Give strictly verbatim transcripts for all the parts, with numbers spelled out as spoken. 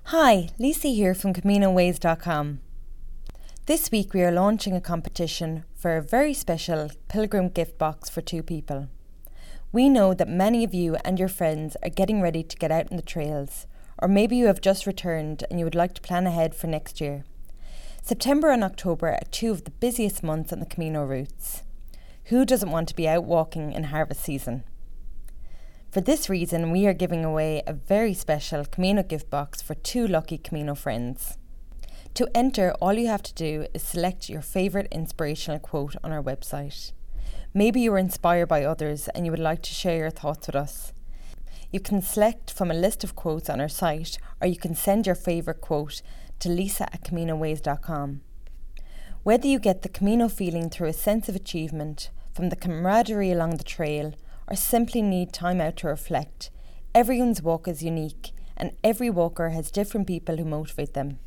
Hi, Lisa here from Camino Ways dot com. This week we are launching a competition for a very special pilgrim gift box for two people. We know that many of you and your friends are getting ready to get out on the trails, or maybe you have just returned and you would like to plan ahead for next year. September and October are two of the busiest months on the Camino routes. Who doesn't want to be out walking in harvest season? For this reason, we are giving away a very special Camino gift box for two lucky Camino friends. To enter, all you have to do is select your favourite inspirational quote on our website. Maybe you were inspired by others and you would like to share your thoughts with us. You can select from a list of quotes on our site, or you can send your favourite quote to lisa at camino ways dot com. Whether you get the Camino feeling through a sense of achievement, from the camaraderie along the trail, or simply need time out to reflect, everyone's walk is unique and every walker has different people who motivate them.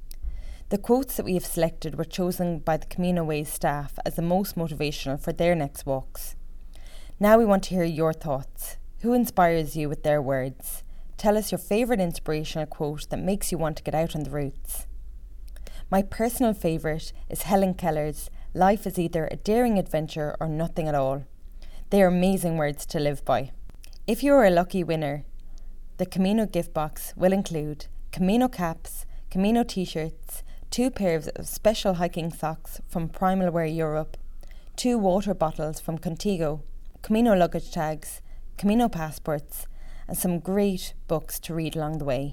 The quotes that we have selected were chosen by the Camino Ways staff as the most motivational for their next walks. Now we want to hear your thoughts. Who inspires you with their words? Tell us your favourite inspirational quote that makes you want to get out on the routes. My personal favourite is Helen Keller's "Life is either a daring adventure or nothing at all." They are amazing words to live by. If you are a lucky winner, the Camino gift box will include Camino caps, Camino t-shirts, two pairs of special hiking socks from Primal Wear Europe, two water bottles from Contigo, Camino luggage tags, Camino passports, and some great books to read along the way.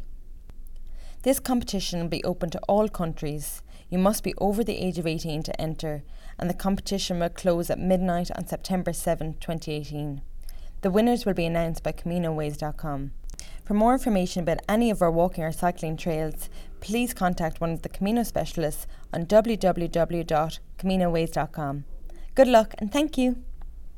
This competition will be open to all countries. You must be over the age of eighteen to enter, and the competition will close at midnight on September seventh, twenty eighteen. The winners will be announced by Camino Ways dot com. For more information about any of our walking or cycling trails, please contact one of the Camino specialists on w w w dot camino ways dot com. Good luck and thank you!